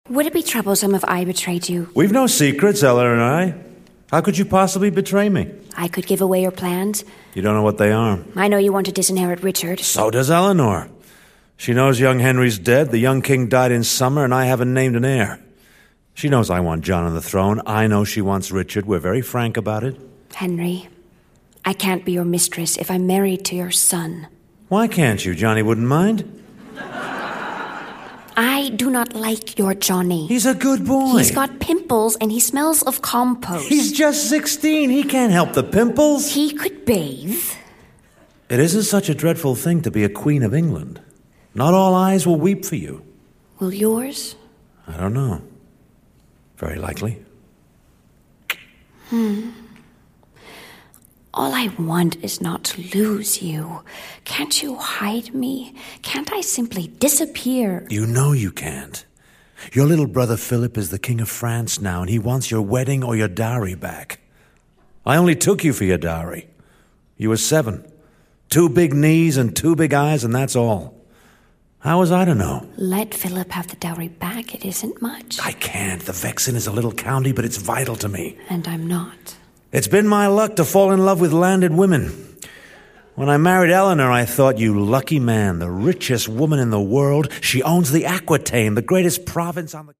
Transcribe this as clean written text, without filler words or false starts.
Would it be troublesome if I betrayed you? We've no secrets, Eleanor and I. How could you possibly betray me? I could give away your plans. You don't know what they are. I know you want to disinherit Richard. So does Eleanor. She knows young Henry's dead, the young king died in summer, and I haven't named an heir. She knows I want John on the throne. I know she wants Richard. We're very frank about it. Henry, I can't be your mistress if I'm married to your son. Why can't you? Johnny wouldn't mind. I do not like your Johnny. He's a good boy. He's got pimples and he smells of compost. He's just 16. He can't help the pimples. He could bathe. It isn't such a dreadful thing to be a queen of England. Not all eyes will weep for you. Will yours? I don't know. Very likely. All I want is not to lose you. Can't you hide me? Can't I simply disappear? You know you can't. Your little brother Philip is the King of France now, and he wants your wedding or your dowry back. I only took you for your dowry. You were 7. 2 big knees and 2 big eyes, and that's all. How was I to know? Let Philip have the dowry back. It isn't much. I can't. The Vexin is a little county, but it's vital to me. And I'm not. It's been my luck to fall in love with landed women. When I married Eleanor, I thought, you lucky man, the richest woman in the world. She owns the Aquitaine, the greatest province on the...